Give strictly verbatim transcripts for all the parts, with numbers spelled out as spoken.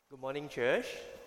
Good morning, church.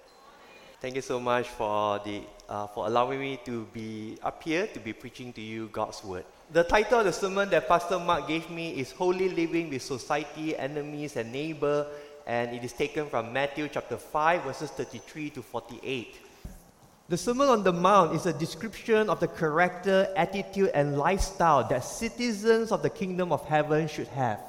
Thank you so much for the uh, for allowing me to be up here to be preaching to you God's word. The title of the sermon that Pastor Mark gave me is Holy Living with Society, Enemies and Neighbor, and it is taken from Matthew chapter five verses thirty-three to forty-eight. The Sermon on the Mount is a description of the character, attitude and lifestyle that citizens of the kingdom of heaven should have.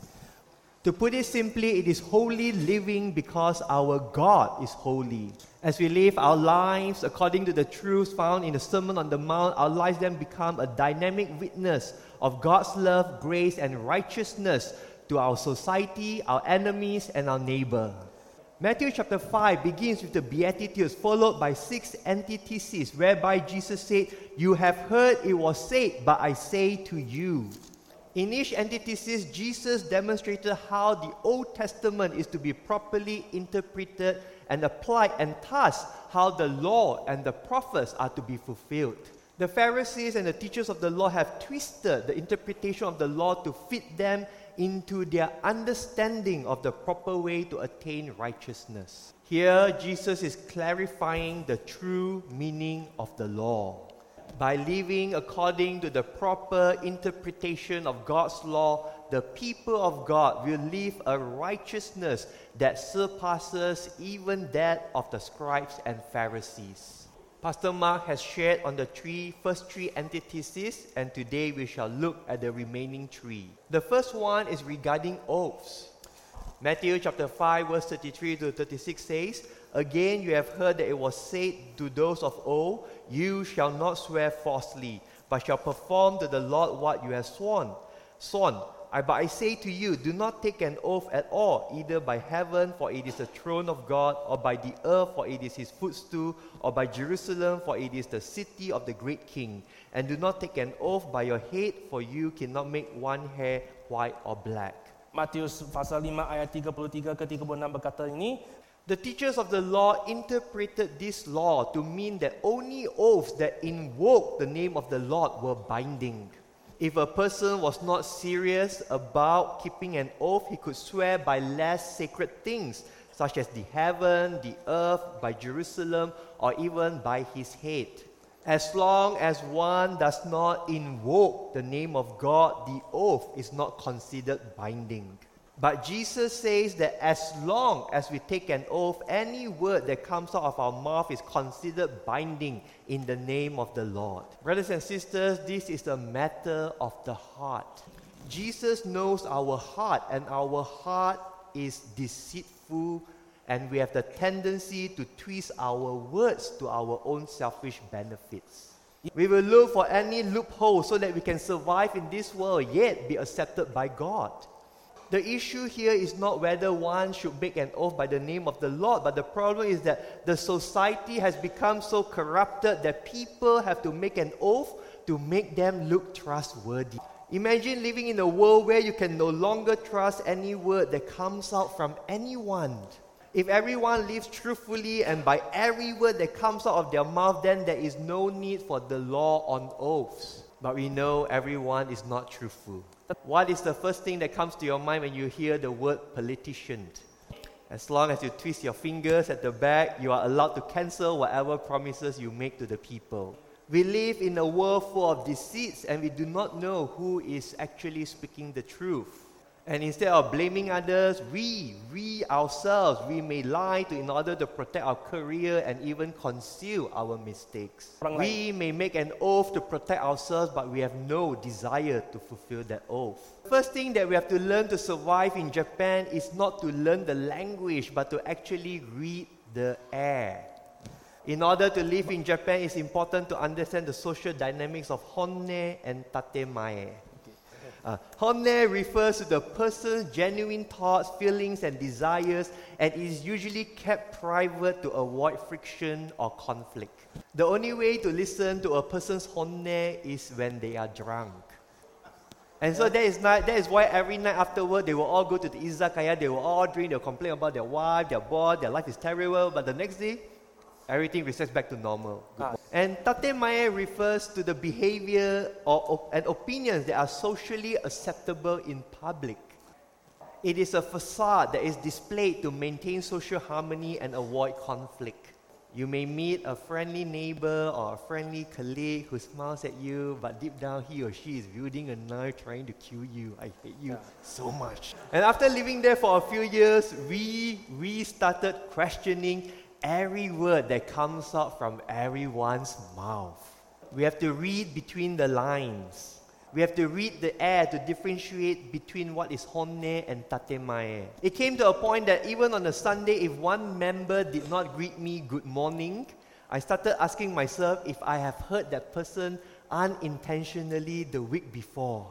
To put it simply, it is holy living because our God is holy. As we live our lives according to the truths found in the Sermon on the Mount, our lives then become a dynamic witness of God's love, grace, and righteousness to our society, our enemies, and our neighbor. Matthew chapter five begins with the Beatitudes, followed by six antitheses, whereby Jesus said, "You have heard it was said, but I say to you." In each antithesis, Jesus demonstrated how the Old Testament is to be properly interpreted and applied, and thus how the law and the prophets are to be fulfilled. The Pharisees and the teachers of the law have twisted the interpretation of the law to fit them into their understanding of the proper way to attain righteousness. Here, Jesus is clarifying the true meaning of the law. By living according to the proper interpretation of God's law, the people of God will live a righteousness that surpasses even that of the scribes and Pharisees. Pastor Mark has shared on the three, first three antitheses, and today we shall look at the remaining three. The first one is regarding oaths. Matthew chapter five verse thirty-three to thirty-six says, "Again you have heard that it was said to those of old, you shall not swear falsely, but shall perform to the Lord what you have sworn. Sworn, I, but I say to you, do not take an oath at all, either by heaven, for it is the throne of God, or by the earth, for it is his footstool, or by Jerusalem, for it is the city of the great king. And do not take an oath by your head, for you cannot make one hair white or black." Matius pasal lima ayat tiga puluh tiga ke tiga puluh enam berkata ini, The teachers of the law interpreted this law to mean that only oaths that invoke the name of the Lord were binding. If a person was not serious about keeping an oath, he could swear by less sacred things, such as the heaven, the earth, by Jerusalem, or even by his head. As long as one does not invoke the name of God, the oath is not considered binding. But Jesus says that as long as we take an oath, any word that comes out of our mouth is considered binding in the name of the Lord. Brothers and sisters, this is a matter of the heart. Jesus knows our heart, and our heart is deceitful, and we have the tendency to twist our words to our own selfish benefits. We will look for any loophole so that we can survive in this world, yet be accepted by God. The issue here is not whether one should make an oath by the name of the Lord, but the problem is that the society has become so corrupted that people have to make an oath to make them look trustworthy. Imagine living in a world where you can no longer trust any word that comes out from anyone. If everyone lives truthfully and by every word that comes out of their mouth, then there is no need for the law on oaths. But we know everyone is not truthful. What is the first thing that comes to your mind when you hear the word politician? As long as you twist your fingers at the back, you are allowed to cancel whatever promises you make to the people. We live in a world full of deceits, and we do not know who is actually speaking the truth. And instead of blaming others, we, we ourselves, we may lie to in order to protect our career and even conceal our mistakes. We may make an oath to protect ourselves, but we have no desire to fulfill that oath. First thing that we have to learn to survive in Japan is not to learn the language, but to actually read the air. In order to live in Japan, it's important to understand the social dynamics of honne and tatemae. Uh, honne refers to the person's genuine thoughts, feelings, and desires, and it is usually kept private to avoid friction or conflict. The only way to listen to a person's honne is when they are drunk. And so that is, not, that is why every night afterward, they will all go to the izakaya, they will all drink, they will complain about their wife, their boss, their life is terrible, but the next day, everything resets back to normal. Ah. And tatemae refers to the behavior or op- and opinions that are socially acceptable in public. It is a facade that is displayed to maintain social harmony and avoid conflict. You may meet a friendly neighbor or a friendly colleague who smiles at you, but deep down he or she is wielding a knife trying to kill you. I hate you Yeah. so much. And after living there for a few years, we, we started questioning every word that comes out from everyone's mouth. We have to read between the lines. We have to read the air to differentiate between what is honne and tatemae. It came to a point that even on a Sunday, if one member did not greet me good morning, I started asking myself if I have hurt that person unintentionally the week before.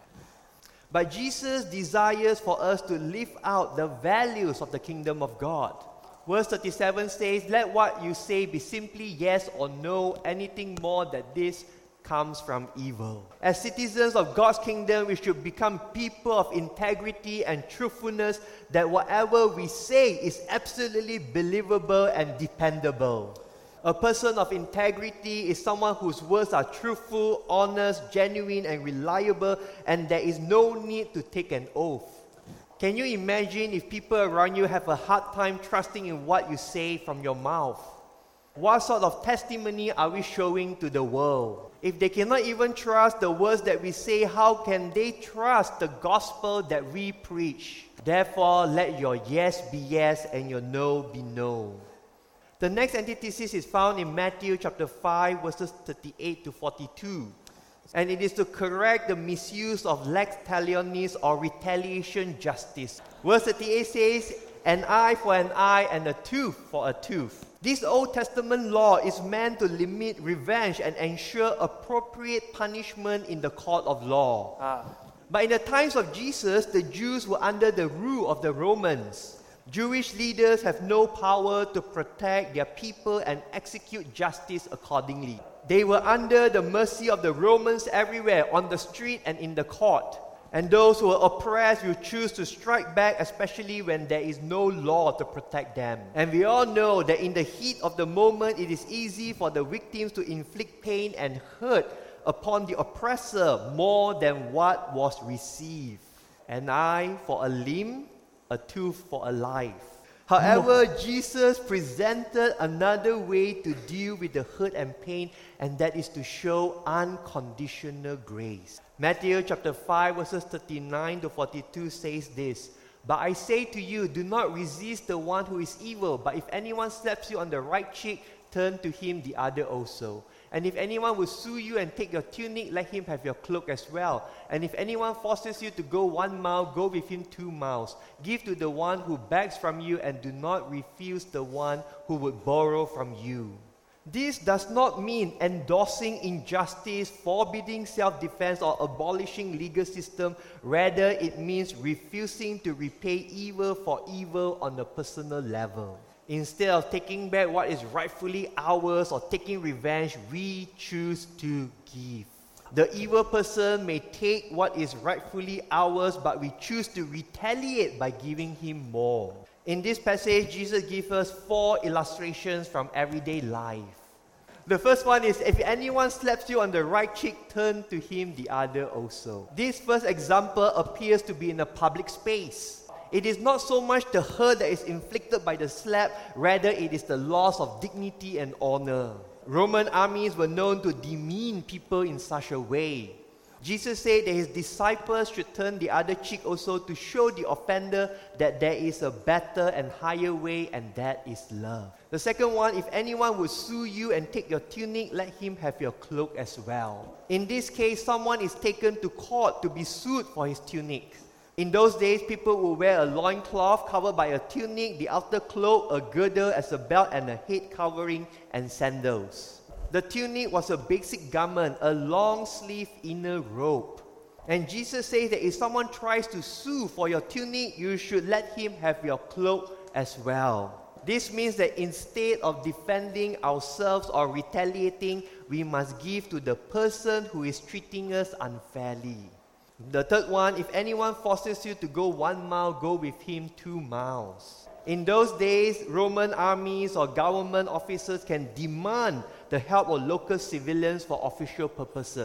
But Jesus desires for us to live out the values of the kingdom of God. Verse thirty-seven says, "Let what you say be simply yes or no. Anything more than this comes from evil." As citizens of God's kingdom, we should become people of integrity and truthfulness, that whatever we say is absolutely believable and dependable. A person of integrity is someone whose words are truthful, honest, genuine, and reliable, and there is no need to take an oath. Can you imagine if people around you have a hard time trusting in what you say from your mouth? What sort of testimony are we showing to the world? If they cannot even trust the words that we say, how can they trust the gospel that we preach? Therefore, let your yes be yes and your no be no. The next antithesis is found in Matthew chapter five, verses thirty-eight to forty-two. And it is to correct the misuse of lex talionis or retaliation justice. Verse thirty-eight says, "An eye for an eye and a tooth for a tooth." This Old Testament law is meant to limit revenge and ensure appropriate punishment in the court of law. Ah. But in the times of Jesus, the Jews were under the rule of the Romans. Jewish leaders have no power to protect their people and execute justice accordingly. They were under the mercy of the Romans everywhere, on the street and in the court. And those who are oppressed will choose to strike back, especially when there is no law to protect them. And we all know that in the heat of the moment, it is easy for the victims to inflict pain and hurt upon the oppressor more than what was received. An eye for a limb, a tooth for a life. However, Jesus presented another way to deal with the hurt and pain, and that is to show unconditional grace. Matthew chapter five, verses thirty-nine to forty-two says this, "But I say to you, do not resist the one who is evil, but if anyone slaps you on the right cheek, turn to him the other also. And if anyone will sue you and take your tunic, let him have your cloak as well. And if anyone forces you to go one mile, go with him two miles. Give to the one who begs from you, and do not refuse the one who would borrow from you." This does not mean endorsing injustice, forbidding self-defense, or abolishing legal system. Rather, it means refusing to repay evil for evil on a personal level. Instead of taking back what is rightfully ours or taking revenge, we choose to give. The evil person may take what is rightfully ours, but we choose to retaliate by giving him more. In this passage, Jesus gives us four illustrations from everyday life. The first one is, if anyone slaps you on the right cheek, turn to him the other also. This first example appears to be in a public space. It is not so much the hurt that is inflicted by the slap, rather it is the loss of dignity and honor. Roman armies were known to demean people in such a way. Jesus said that his disciples should turn the other cheek also to show the offender that there is a better and higher way, and that is love. The second one, if anyone would sue you and take your tunic, let him have your cloak as well. In this case, someone is taken to court to be sued for his tunic. In those days, people would wear a loincloth covered by a tunic, the outer cloak, a girdle as a belt, and a head covering and sandals. The tunic was a basic garment, a long-sleeved inner robe. And Jesus says that if someone tries to sue for your tunic, you should let him have your cloak as well. This means that instead of defending ourselves or retaliating, we must give to the person who is treating us unfairly. The third one, if anyone forces you to go one mile, go with him two miles. In those days, Roman armies or government officers can demand the help of local civilians for official purposes.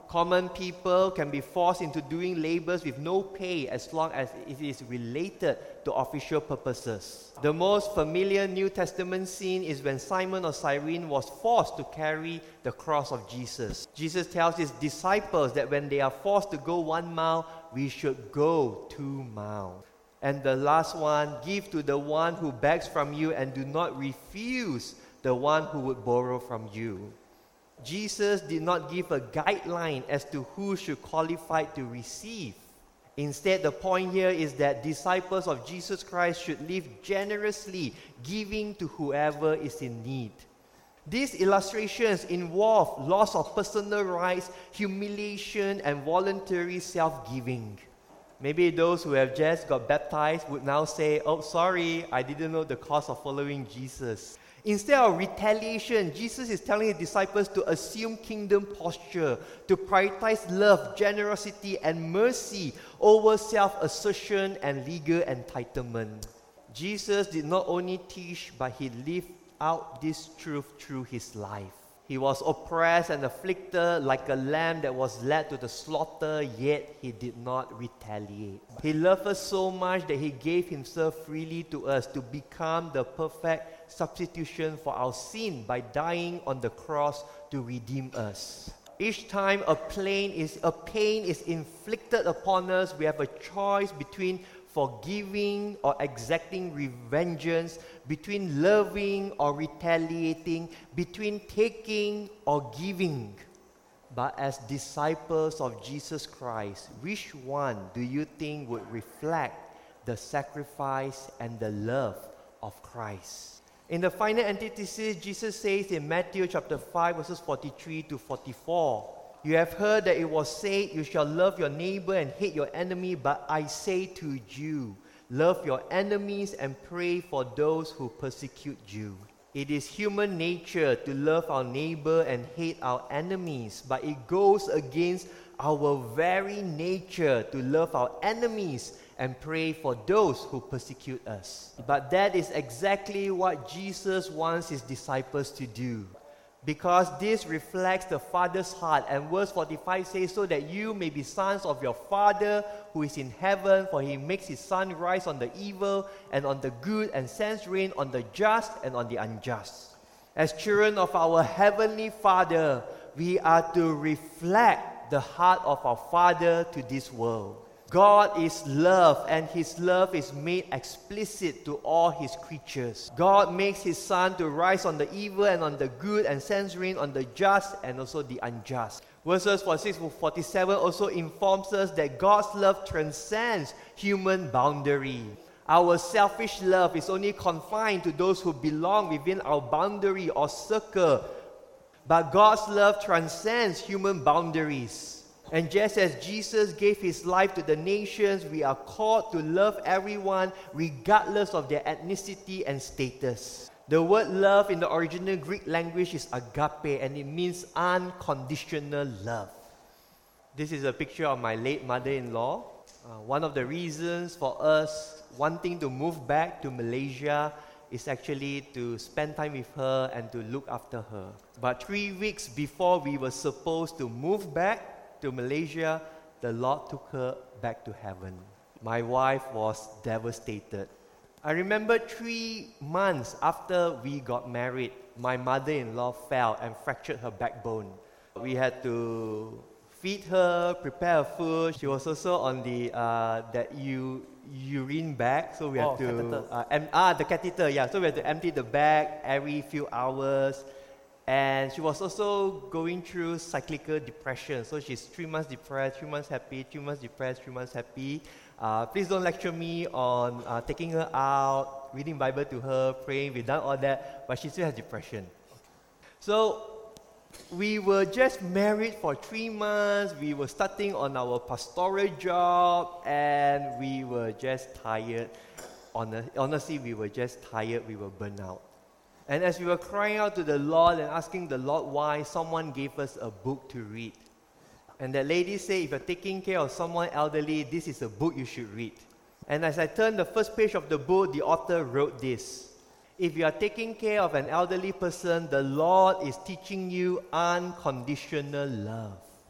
Common people can be forced into doing labors with no pay as long as it is related to official purposes. The most familiar New Testament scene is when Simon of Cyrene was forced to carry the cross of Jesus. Jesus tells his disciples that when they are forced to go one mile, we should go two miles. And the last one, give to the one who begs from you and do not refuse the one who would borrow from you. Jesus did not give a guideline as to who should qualify to receive. Instead, the point here is that disciples of Jesus Christ should live generously, giving to whoever is in need. These illustrations involve loss of personal rights, humiliation, and voluntary self-giving. Maybe those who have just got baptized would now say, "Oh, sorry, I didn't know the cost of following Jesus." Instead of retaliation, Jesus is telling his disciples to assume kingdom posture, to prioritize love, generosity, and mercy over self-assertion and legal entitlement. Jesus did not only teach, but he lived out this truth through his life. He was oppressed and afflicted like a lamb that was led to the slaughter, yet he did not retaliate. He loved us so much that he gave himself freely to us to become the perfect substitution for our sin by dying on the cross to redeem us. Each time a pain is, a pain is inflicted upon us, we have a choice between forgiving or exacting revengeance, between loving or retaliating, between taking or giving. But as disciples of Jesus Christ, which one do you think would reflect the sacrifice and the love of Christ? In the final antithesis, Jesus says in Matthew chapter five, verses forty-three to forty-four, "You have heard that it was said, you shall love your neighbor and hate your enemy, but I say to you, love your enemies and pray for those who persecute you." It is human nature to love our neighbor and hate our enemies, but it goes against our very nature to love our enemies and pray for those who persecute us. But that is exactly what Jesus wants his disciples to do. Because this reflects the Father's heart. And verse forty-five says, "So that you may be sons of your Father who is in heaven, for he makes his sun rise on the evil and on the good, and sends rain on the just and on the unjust." As children of our Heavenly Father, we are to reflect the heart of our Father to this world. God is love, and his love is made explicit to all his creatures. God makes his sun to rise on the evil and on the good, and sends rain on the just and also the unjust. Verses forty-six to forty-seven also informs us that God's love transcends human boundary. Our selfish love is only confined to those who belong within our boundary or circle. But God's love transcends human boundaries. And just as Jesus gave his life to the nations, we are called to love everyone regardless of their ethnicity and status. The word love in the original Greek language is agape, and it means unconditional love. This is a picture of my late mother-in-law. Uh, one of the reasons for us wanting to move back to Malaysia is actually to spend time with her and to look after her. But three weeks before we were supposed to move back to Malaysia, the Lord took her back to heaven. My wife was devastated. I remember three months after we got married, my mother-in-law fell and fractured her backbone. We had to feed her, prepare her food. She was also on the uh, that u- urine bag, so we had oh, to uh, em- ah the catheter, yeah. So we had to empty the bag every few hours. And she was also going through cyclical depression. So she's three months depressed, three months happy, three months depressed, three months happy. Uh, please don't lecture me on uh, taking her out, reading Bible to her, praying. We've done all that, but she still has depression. So we were just married for three months. We were starting on our pastoral job, and we were just tired. Honestly, we were just tired. We were burnt out. And as we were crying out to the Lord and asking the Lord why, someone gave us a book to read. And that lady said, if you're taking care of someone elderly, this is a book you should read. And as I turned the first page of the book, the author wrote this: if you are taking care of an elderly person, the Lord is teaching you unconditional love.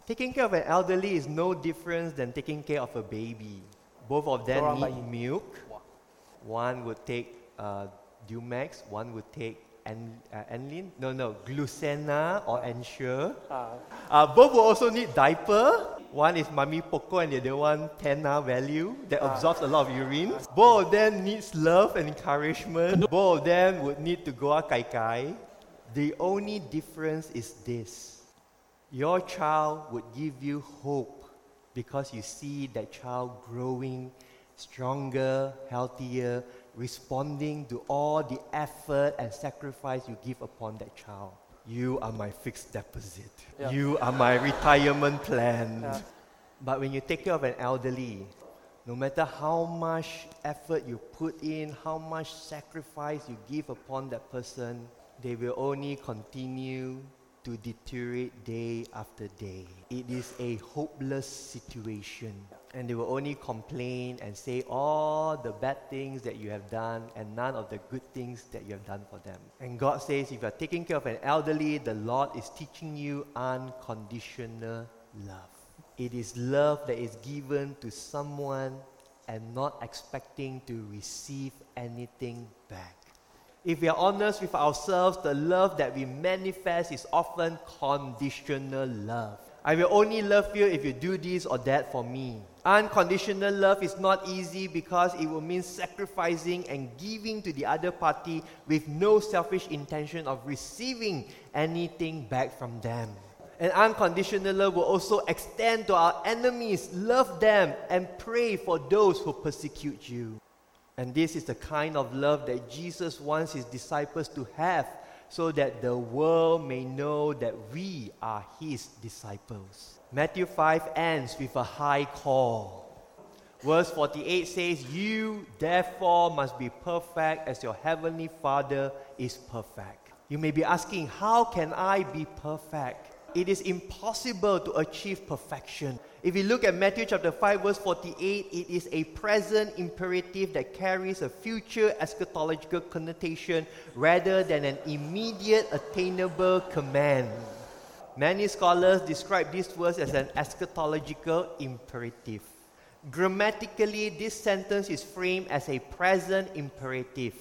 Taking care of an elderly is no different than taking care of a baby. Both of them Dorang need bayi. milk. Wah. One would take uh, Dumex, one would take An, uh, Anlin, no, no, Glucena or Ensure. Ah, Uh, both will also need diaper. One is Mami Poco and the other one Tena Value that Ah. absorbs a lot of urine. Both of them needs love and encouragement. Both of them would need to go out kai kai. The only difference is this. Your child would give you hope because you see that child growing stronger, healthier, responding to all the effort and sacrifice you give upon that child. You are my fixed deposit. Yeah. You are my retirement plan. Yeah. But when you take care of an elderly, no matter how much effort you put in, how much sacrifice you give upon that person, they will only continue to deteriorate day after day. It is a hopeless situation. And they will only complain and say all the bad things that you have done and none of the good things that you have done for them. And God says, if you are taking care of an elderly, the Lord is teaching you unconditional love. It is love that is given to someone and not expecting to receive anything back. If we are honest with ourselves, the love that we manifest is often conditional love. I will only love you if you do this or that for me. Unconditional love is not easy because it will mean sacrificing and giving to the other party with no selfish intention of receiving anything back from them. And unconditional love will also extend to our enemies. Love them and pray for those who persecute you. And this is the kind of love that Jesus wants his disciples to have, so that the world may know that we are his disciples. Matthew five ends with a high call. Verse forty-eight says, "You therefore must be perfect as your heavenly Father is perfect." You may be asking, how can I be perfect? It is impossible to achieve perfection. If you look at Matthew chapter five verse forty-eight, it is a present imperative that carries a future eschatological connotation rather than an immediate attainable command. Many scholars describe this verse as an eschatological imperative. Grammatically, this sentence is framed as a present imperative,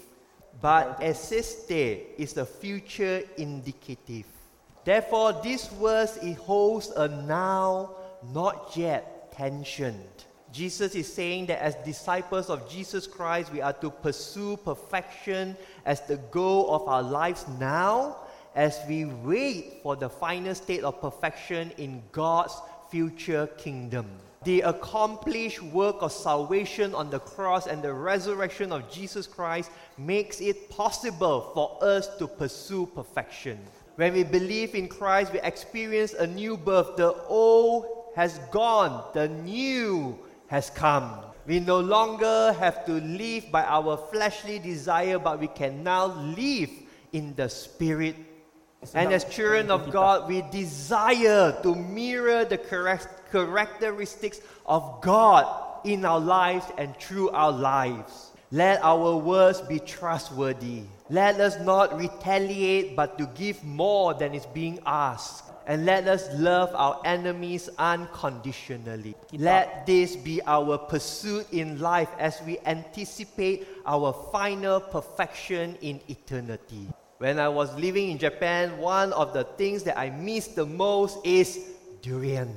but existe is a future indicative. Therefore, this verse it holds a now, not yet tension. Jesus is saying that as disciples of Jesus Christ, we are to pursue perfection as the goal of our lives now, as we wait for the final state of perfection in God's future kingdom. The accomplished work of salvation on the cross and the resurrection of Jesus Christ makes it possible for us to pursue perfection. When we believe in Christ, we experience a new birth. The old has gone, the new has come. We no longer have to live by our fleshly desire, but we can now live in the Spirit. And as children of God, we desire to mirror the characteristics of God in our lives and through our lives. Let our words be trustworthy. Let us not retaliate, but to give more than is being asked. And let us love our enemies unconditionally. Let this be our pursuit in life as we anticipate our final perfection in eternity. When I was living in Japan, one of the things that I missed the most is durian.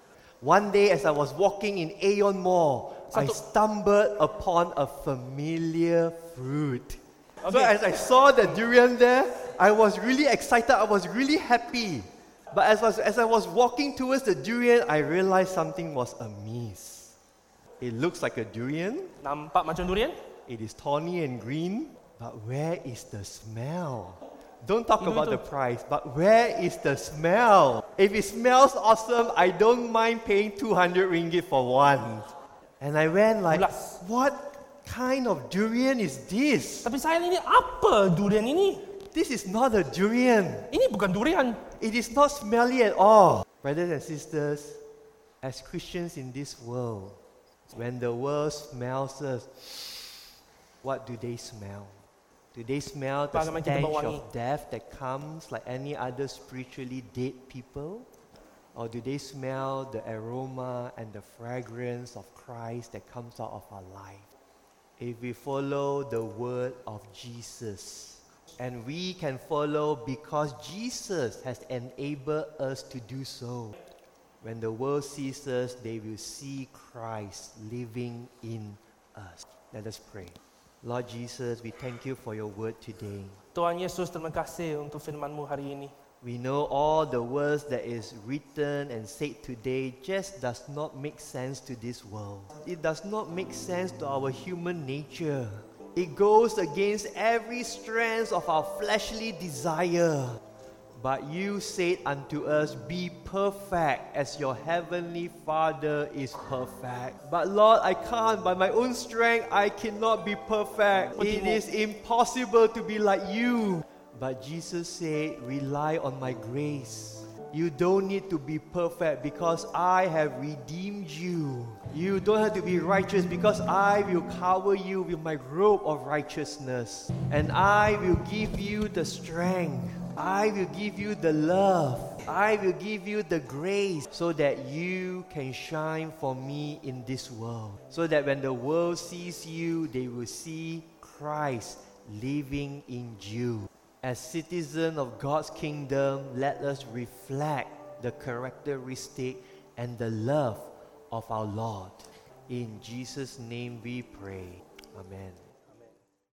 One day as I was walking in Aeon Mall, I stumbled upon a familiar fruit. Okay. So as I saw the durian there, I was really excited, I was really happy. But as I was, as I was walking towards the durian, I realized something was amiss. It looks like a durian. Nampak macam durian? It is thorny and green. But where is the smell? Don't talk Itu, about itu. the price, but where is the smell? If it smells awesome, I don't mind paying two hundred ringgit for one. And I went like, Ulas. what kind of durian is this? Tapi saya ini apa durian ini? This is not a durian. Ini bukan durian. It is not smelly at all. Brothers and sisters, as Christians in this world, when the world smells us, what do they smell? Do they smell the Bagaimana kita stench bau wangi? of death that comes like any other spiritually dead people? Or do they smell the aroma and the fragrance of Christ that comes out of our life? If we follow the word of Jesus, and we can follow because Jesus has enabled us to do so, when the world sees us, they will see Christ living in us. Let us pray. Lord Jesus, we thank you for your word today. Tuhan Yesus, terima kasih untuk firman-Mu hari ini. We know all the words that is written and said today just does not make sense to this world. It does not make sense to our human nature. It goes against every strength of our fleshly desire. But you said unto us, be perfect as your heavenly Father is perfect. But Lord, I can't. By my own strength, I cannot be perfect. It is impossible to be like you. But Jesus said, rely on my grace. You don't need to be perfect because I have redeemed you. You don't have to be righteous because I will cover you with my robe of righteousness. And I will give you the strength. I will give you the love. I will give you the grace so that you can shine for me in this world. So that when the world sees you, they will see Christ living in you. As citizens of God's kingdom, let us reflect the characteristic and the love of our Lord. In Jesus' name we pray. Amen.